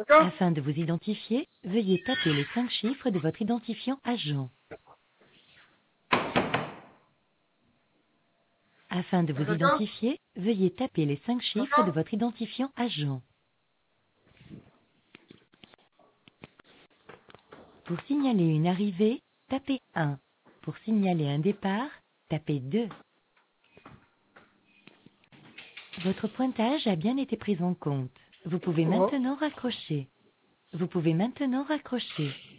Afin de vous identifier, veuillez taper les 5 chiffres de votre identifiant agent. Afin de vous identifier, veuillez taper les 5 chiffres de votre identifiant agent. Pour signaler une arrivée, tapez 1. Pour signaler un départ, tapez 2. Votre pointage a bien été pris en compte. Vous pouvez maintenant raccrocher. Vous pouvez maintenant raccrocher.